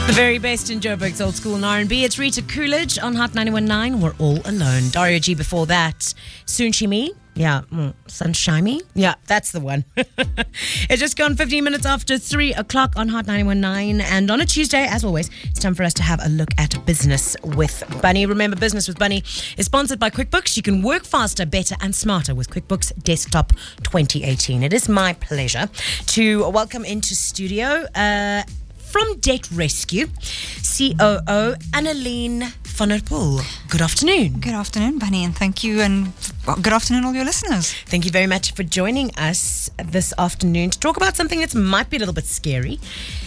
The very best in Joburg's old school and R&B. It's Rita Coolidge on Hot 91.9. We're all alone. Dario G before that. Soonshimi. Yeah. Sunshiny. Yeah, that's the one. It's just gone 15 minutes after 3 o'clock on Hot 91.9. And on a Tuesday, as always, it's time for us to have a look at Business with Bunny. Remember, Business with Bunny is sponsored by QuickBooks. You can work faster, better and smarter with QuickBooks Desktop 2018. It is my pleasure to welcome into studio from Debt Rescue, COO Anneleen van der Poel. Good afternoon. Good afternoon, Bunny, and thank you, and good afternoon, all your listeners. Thank you very much for joining us this afternoon to talk about something that might be a little bit scary,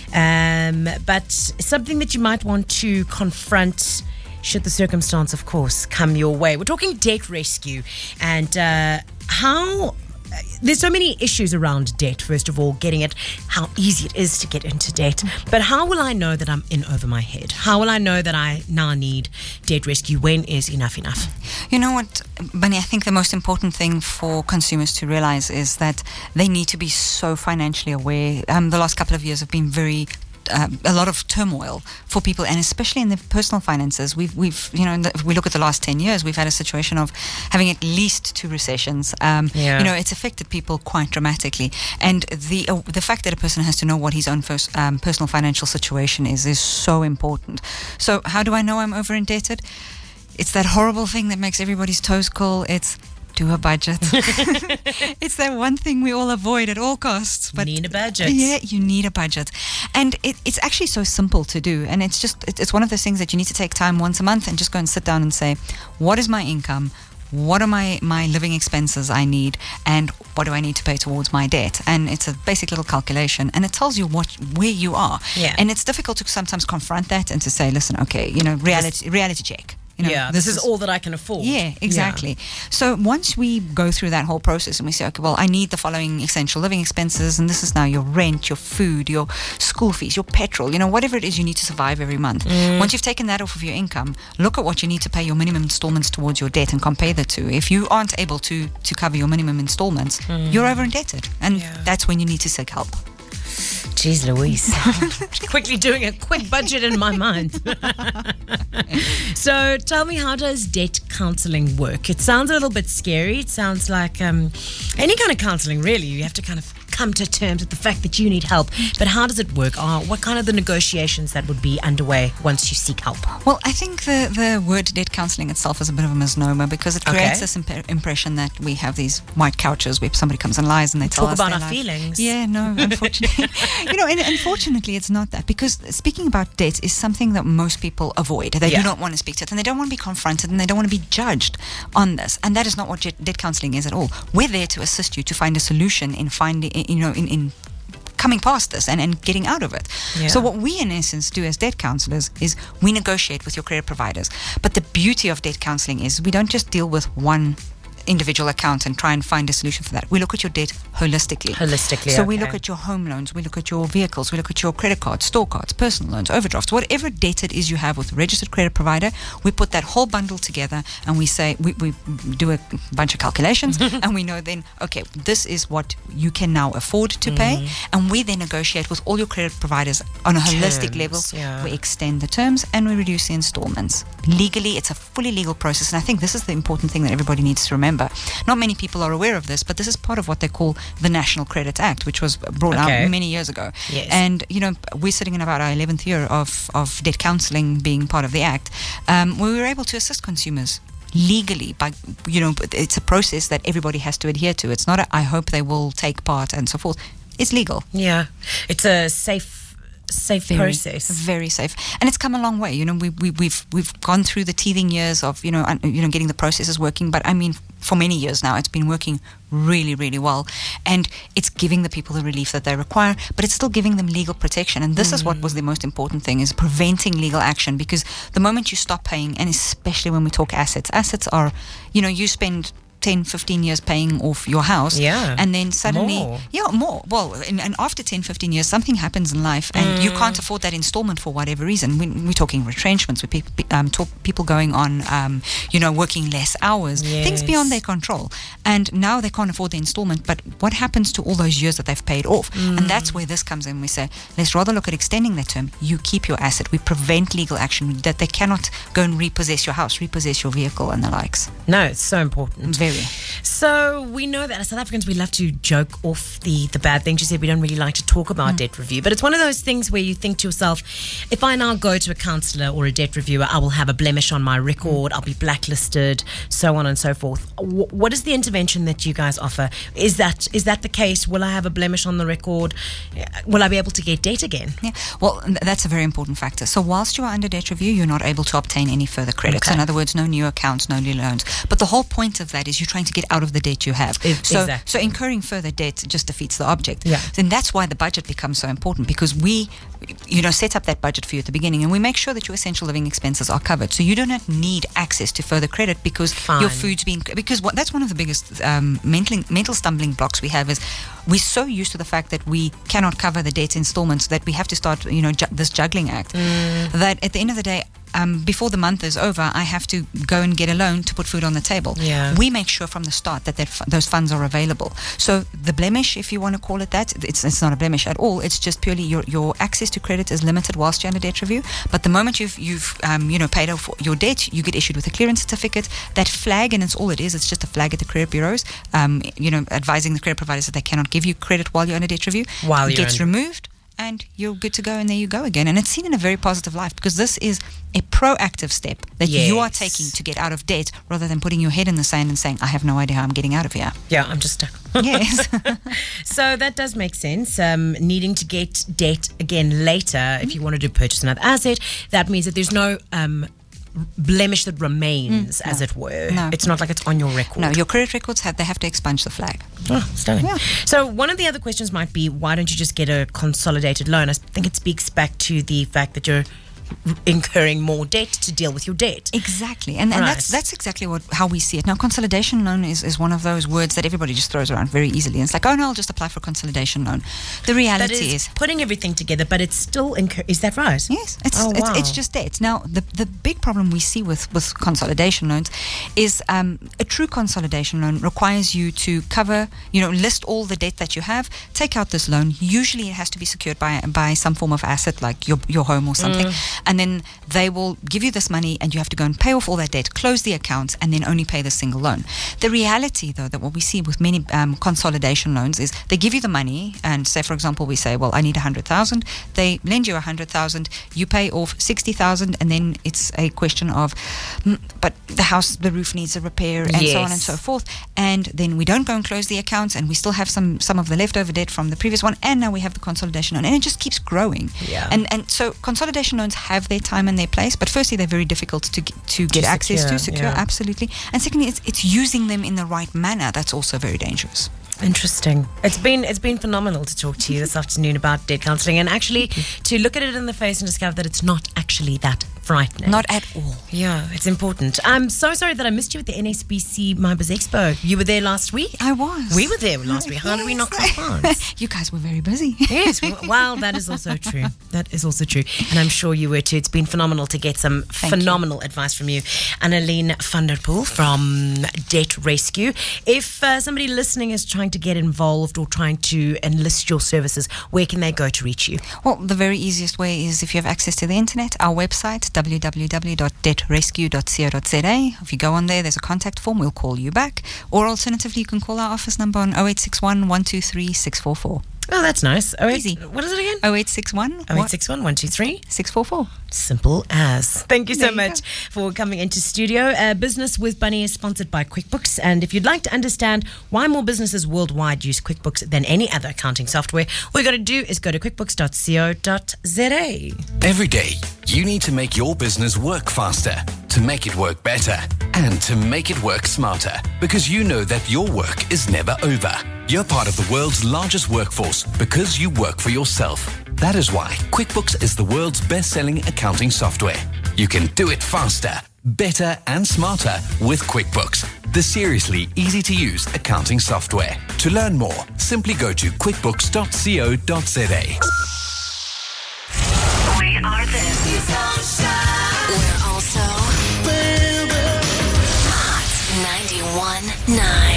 but something that you might want to confront should the circumstance, of course, come your way. We're talking debt rescue and how... There's so many issues around debt. First of all, getting it, how easy it is to get into debt. But how will I know that I'm in over my head? How will I know that I now need debt rescue? When is enough enough? You know what, Bunny, I think the most important thing for consumers to realize is that they need to be so financially aware. The last couple of years have been a lot of turmoil for people, and especially in the personal finances. We've if we look at the last 10 years, we've had a situation of having at least 2 recessions. It's affected people quite dramatically, and the fact that a person has to know what his own personal financial situation is so important. So how do I know I'm over indebted? It's that horrible thing that makes everybody's toes curl. It's do a budget. It's that one thing we all avoid at all costs. But you need a budget. Yeah, you need a budget. And it's actually so simple to do. And it's one of those things that you need to take time once a month and just go and sit down and say, what is my income? What are my living expenses I need, and what do I need to pay towards my debt? And it's a basic little calculation, and it tells you where you are. Yeah. And it's difficult to sometimes confront that and to say, listen, okay, reality check. This is all that I can afford. Yeah, exactly. Yeah. So once we go through that whole process and we say, okay, well, I need the following essential living expenses, and this is now your rent, your food, your school fees, your petrol, whatever it is you need to survive every month. Once you've taken that off of your income, look at what you need to pay your minimum installments towards your debt and compare the two. If you aren't able to cover your minimum installments, you're over indebted, and that's when you need to seek help. Jeez Louise. Quickly doing a quick budget in my mind. So tell me, how does debt counseling work? It sounds a little bit scary. It sounds like any kind of counseling, really. You have to kind of come to terms with the fact that you need help. But how does it work? What kind of the negotiations that would be underway once you seek help? Well, I think the word debt counseling itself is a bit of a misnomer, because it creates this impression that we have these white couches where somebody comes and lies and they tell us about our feelings. Yeah, no, unfortunately. And unfortunately it's not that, because speaking about debt is something that most people avoid. They do not want to speak to it, and they don't want to be confronted, and they don't want to be judged on this. And that is not what debt counseling is at all. We're there to assist you to find a solution in finding, in coming past this and getting out of it. Yeah. So what we in essence do as debt counselors is we negotiate with your credit providers. But the beauty of debt counseling is we don't just deal with one individual account and try and find a solution for that. We look at your debt holistically. So we look at your home loans, we look at your vehicles, we look at your credit cards, store cards, personal loans, overdrafts, whatever debt it is you have with a registered credit provider. We put that whole bundle together and we say, we do a bunch of calculations and we know then, okay, this is what you can now afford to pay, and we then negotiate with all your credit providers on a holistic level. We extend the terms and we reduce the installments. Legally, it's a fully legal process, and I think this is the important thing that everybody needs to remember. Not many people are aware of this, but this is part of what they call the National Credit Act, which was brought out many years ago. Yes. And, we're sitting in about our 11th year of debt counseling being part of the Act. We were able to assist consumers legally by, it's a process that everybody has to adhere to. It's not I hope they will take part and so forth. It's legal. Yeah. It's a safe process. Very safe, and it's come a long way. We've gone through the teething years of getting the processes working, but I mean, for many years now it's been working really, really well, and it's giving the people the relief that they require, but it's still giving them legal protection. And this is what was the most important thing, is preventing legal action, because the moment you stop paying, and especially when we talk assets are, you spend 10, 15 years paying off your house. Yeah. And then suddenly, More. more. Well, and after 10, 15 years, something happens in life and you can't afford that installment for whatever reason. We're talking retrenchments, with people going on, working less hours, things beyond their control. And now they can't afford the installment. But what happens to all those years that they've paid off? And that's where this comes in. We say, let's rather look at extending that term. You keep your asset. We prevent legal action, that they cannot go and repossess your house, repossess your vehicle and the likes. No, it's so important. Very. So we know that as South Africans, we love to joke off the bad things. You said we don't really like to talk about debt review, but it's one of those things where you think to yourself, if I now go to a counsellor or a debt reviewer, I will have a blemish on my record, I'll be blacklisted, so on and so forth. What is the intervention that you guys offer? Is that the case? Will I have a blemish on the record? Will I be able to get debt again? Yeah, well, that's a very important factor. So whilst you are under debt review, you're not able to obtain any further credit. Okay. In other words, no new accounts, no new loans. But the whole point of that is you're trying to get out of the debt you have. So incurring further debt just defeats the object. Yeah. Then that's why the budget becomes so important, because we set up that budget for you at the beginning and we make sure that your essential living expenses are covered. So you do not need access to further credit because your food's being... Because that's one of the biggest mental stumbling blocks we have is we're so used to the fact that we cannot cover the debt installments that we have to start, this juggling act. That at the end of the day, before the month is over, I have to go and get a loan to put food on the table. Yeah. We make sure from the start that those funds are available. So the blemish, if you want to call it that, it's not a blemish at all. It's just purely your access to credit is limited whilst you're under debt review. But the moment you've paid off your debt, you get issued with a clearance certificate. That flag, and it's all it is. It's just a flag at the credit bureaus, advising the credit providers that they cannot give you credit while you're under debt review. While you're gets removed. And you're good to go, and there you go again. And it's seen in a very positive light because this is a proactive step that you are taking to get out of debt rather than putting your head in the sand and saying, I have no idea how I'm getting out of here. Yeah, I'm just stuck. Yes. So that does make sense. Needing to get debt again later if you wanted to purchase another asset, that means that there's no blemish that remains, as it were. No. It's not like it's on your record. No, your credit records they have to expunge the flag. Oh, stunning. Yeah. So one of the other questions might be, why don't you just get a consolidated loan? I think it speaks back to the fact that you're incurring more debt to deal with your debt. Exactly. And that's exactly how we see it. Now, consolidation loan is one of those words that everybody just throws around very easily. And it's like, oh no, I'll just apply for a consolidation loan. The reality is putting everything together, but it's still is that right? Yes, it's just debt. Now, the big problem we see with consolidation loans is a true consolidation loan requires you to cover, list all the debt that you have, take out this loan. Usually it has to be secured by some form of asset like your home or something. And then they will give you this money and you have to go and pay off all that debt, close the accounts, and then only pay the single loan. The reality, though, that what we see with many consolidation loans is they give you the money and say, for example, we say, well, I need 100,000. They lend you 100,000. You pay off 60,000, and then it's a question of, but the roof needs a repair, and so on and so forth. And then we don't go and close the accounts, and we still have some of the leftover debt from the previous one, and now we have the consolidation loan, and it just keeps growing. Yeah. And so consolidation loans have their time and their place, but firstly, they're very difficult to get access to, secure, absolutely. And secondly, it's using them in the right manner that's also very dangerous. Interesting. It's been phenomenal to talk to you this afternoon about debt counselling, and actually to look at it in the face and discover that it's not actually that frightening. Not at all. Yeah, it's important. I'm so sorry that I missed you at the NSBC MyBiz Expo. You were there last week? I was. We were there last week. How did we not come on? You guys were very busy. Yes. Well, that is also true. That is also true. And I'm sure you were too. It's been phenomenal to get some phenomenal advice from you. Annalene van der Poel from Debt Rescue. If somebody listening is trying to get involved or trying to enlist your services, where can they go to reach you? Well, the very easiest way is if you have access to the internet, our website, www.debtrescue.co.za. If you go on there's a contact form, we'll call you back. Or alternatively, you can call our office number on 0861 123 644. Oh, that's nice. Easy. What is it again? 0861 0861 123 644. Simple as. Thank you so much for coming into studio. Business with Bunny is sponsored by QuickBooks, and if you'd like to understand why more businesses worldwide use QuickBooks than any other accounting software, all you got to do is go to quickbooks.co.za. Every day, you need to make your business work faster, to make it work better, and to make it work smarter, because you know that your work is never over. You're part of the world's largest workforce because you work for yourself. That is why QuickBooks is the world's best-selling accounting software. You can do it faster, better and smarter with QuickBooks, the seriously easy-to-use accounting software. To learn more, simply go to quickbooks.co.za. We are this. We're also Hot 91.9.